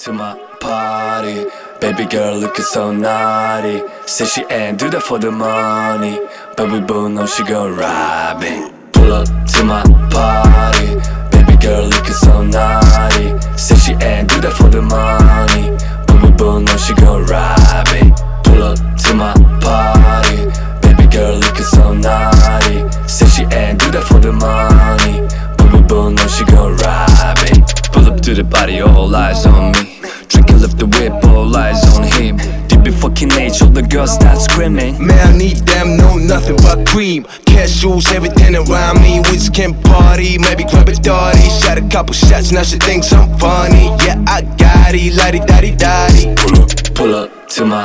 to my party. Baby girl looking so naughty. Say she ain't do that for the money, but we both know she gon' rob me. Pull up to my party. Baby girl looking so naughty. Say she ain't do that for the money, but we both know she gon' rob me. Pull up to my party. Baby girl looking so naughty. Say she ain't do that for the money, but we both know she gon' rob me. Pull up to the party, all eyes on me. Drink and lift the whip, all eyes on him. Deep in fucking age, all the girls start screaming. Man, I need them, know nothing but cream. Cashews, everything around me. We just can party, maybe grab a daddy. Shot a couple shots, now she thinks I'm funny. Yeah, I got it, la-di-da-di-da-di. Pull up to my